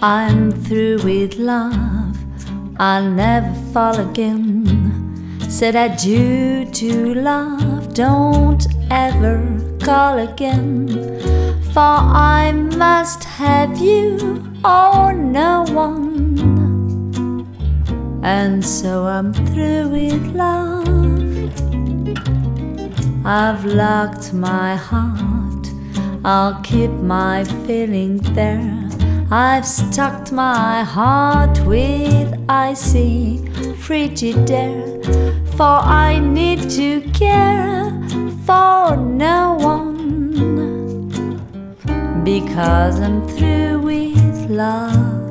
I'm through with love, I'll never fall again. Said adieu to love, don't ever call again. For I must have you or no one. And so I'm through with love. I've locked my heart, I'll keep my feeling there. I've stuck my heart with icy frigid air. For I need to care for no one, because I'm through with love.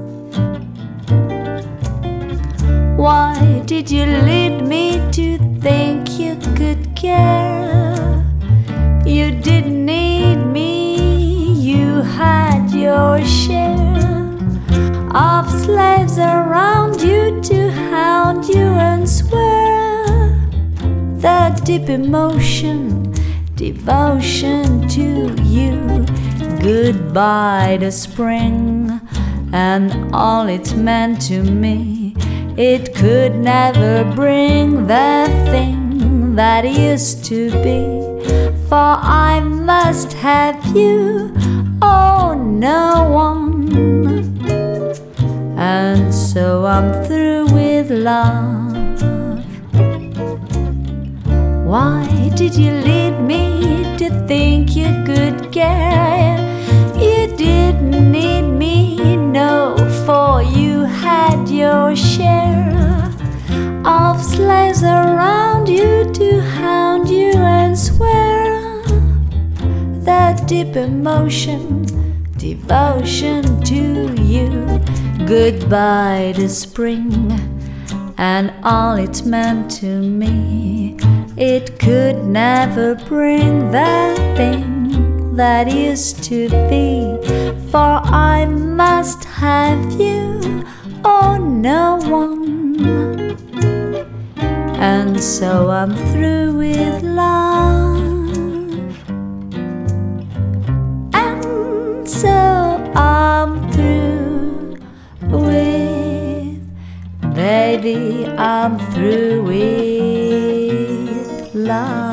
Why did you lead me to think you could care? You didn't need me, you had your share of slaves around you to hound you and swear the deep emotion, devotion to you. Goodbye to spring and all it meant to me. It could never bring the thing that used to be. For I must have you, oh no one. And so I'm through with love. Why did you lead me to think you could care? You didn't need me, no, for you had your share of slaves around you to hound you and swear the deep emotion, devotion to you. Goodbye to spring and all it meant to me. It could never bring the thing that used to be. For I must have you or no one. And so I'm through with love. And so I'm through with, baby, I'm through with love.